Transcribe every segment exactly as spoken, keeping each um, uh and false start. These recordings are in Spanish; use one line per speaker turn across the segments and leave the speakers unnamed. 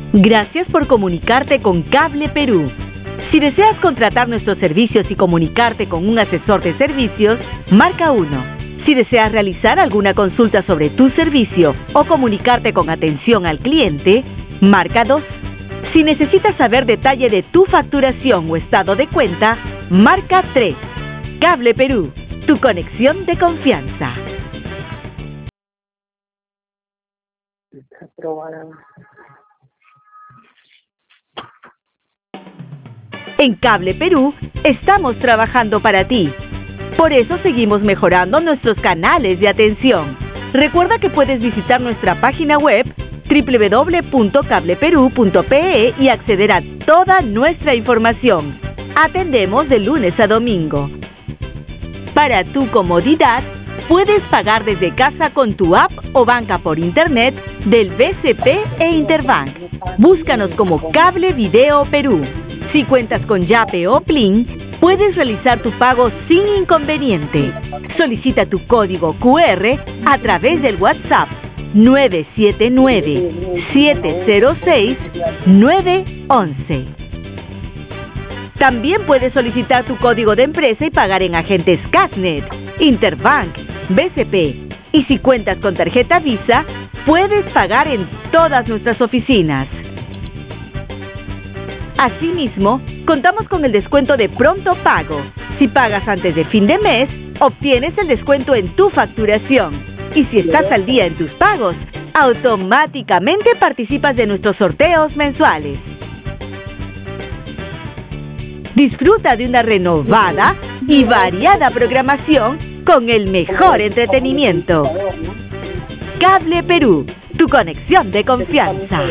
Gracias por comunicarte con Cable Perú. Si deseas contratar nuestros servicios y comunicarte con un asesor de servicios, marca uno. Si deseas realizar alguna consulta sobre tu servicio o comunicarte con atención al cliente, marca dos. Si necesitas saber detalle de tu facturación o estado de cuenta, marca tres. Cable Perú, tu conexión de confianza. En Cable Perú estamos trabajando para ti. Por eso seguimos mejorando nuestros canales de atención. Recuerda que puedes visitar nuestra página web doble u doble u doble u punto cable perú punto pe e y acceder a toda nuestra información. Atendemos de lunes a domingo. Para tu comodidad, puedes pagar desde casa con tu app o banca por internet del B C P e Interbank. Búscanos como Cable Video Perú. Si cuentas con Yape o Plin, puedes realizar tu pago sin inconveniente. Solicita tu código cu erre a través del WhatsApp nueve siete nueve, siete cero seis, nueve once. También puedes solicitar tu código de empresa y pagar en agentes Casnet, Interbank, B C P. Y si cuentas con tarjeta Visa, puedes pagar en todas nuestras oficinas. Asimismo, contamos con el descuento de pronto pago. Si pagas antes de fin de mes, obtienes el descuento en tu facturación. Y si estás al día en tus pagos, automáticamente participas de nuestros sorteos mensuales. Disfruta de una renovada y variada programación con el mejor entretenimiento. Cable Perú, tu conexión de confianza.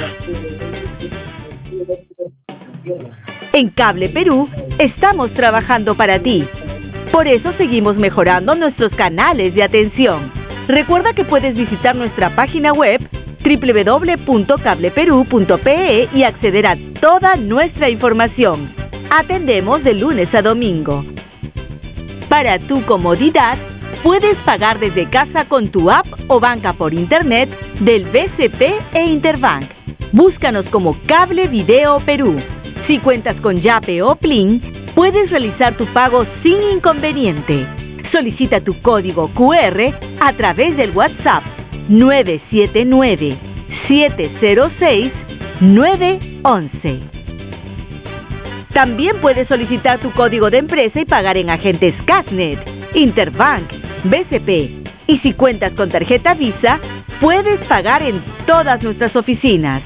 En Cable Perú estamos trabajando para ti. Por eso seguimos mejorando nuestros canales de atención. Recuerda que puedes visitar nuestra página web doble u doble u doble u punto cable perú punto pe e y acceder a toda nuestra información. Atendemos de lunes a domingo. Para tu comodidad, puedes pagar desde casa con tu app o banca por internet del B C P e Interbank. Búscanos como Cable Video Perú. Si cuentas con Yape o Plin, puedes realizar tu pago sin inconveniente. Solicita tu código cu erre a través del WhatsApp nueve siete nueve, siete cero seis, nueve once. También puedes solicitar tu código de empresa y pagar en agentes Casnet, Interbank, B C P. Y si cuentas con tarjeta Visa, puedes pagar en todas nuestras oficinas.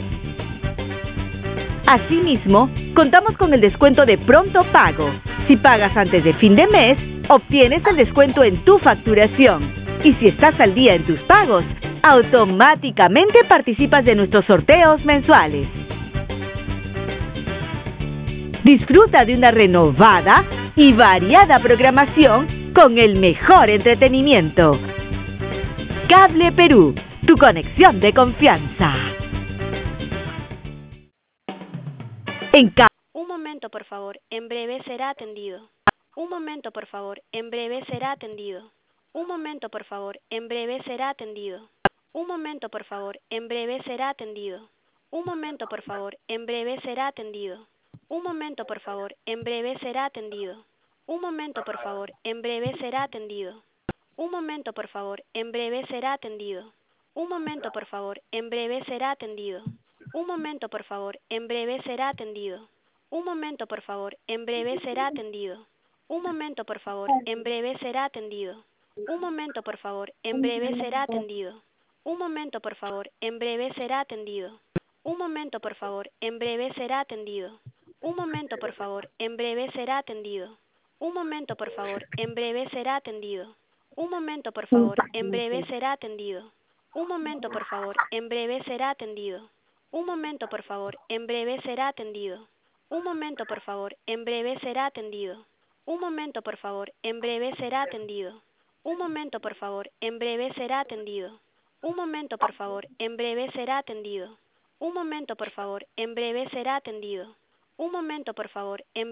Asimismo, contamos con el descuento de pronto pago. Si pagas antes de fin de mes, obtienes el descuento en tu facturación. Y si estás al día en tus pagos, automáticamente participas de nuestros sorteos mensuales. Disfruta de una renovada y variada programación con el mejor entretenimiento. Cable Perú, tu conexión de confianza. En ca-
Un momento, por favor, en breve será atendido. Un momento, por favor, en breve será atendido. Un momento, por favor, en breve será atendido. Un momento, por favor, en breve será atendido. Un momento, por favor, en breve será atendido. Un momento, por favor, en breve será atendido. Un momento, por favor, en breve será atendido. Un momento, por favor, en breve será atendido. Un momento, por favor, en breve será atendido. Un momento, por favor, en breve será atendido. Un momento, por favor, en breve será atendido. Un momento, por favor, en breve será atendido. Un momento, por favor, en breve será atendido. Un momento, por favor, en breve será atendido. Un momento, por favor, en breve será atendido. Un momento, por favor, en breve será atendido. Un momento, por favor, en breve será atendido. Un momento, por favor, en breve será atendido. Un momento, por favor, en breve será atendido. Un momento, por favor, en breve será atendido. Un momento, por favor, en breve será atendido. Un momento, por favor, en breve será atendido. Un momento, por favor, en breve será atendido. Un momento, por favor, en breve será atendido. Un momento, por favor, en breve será atendido. Un momento, por favor, en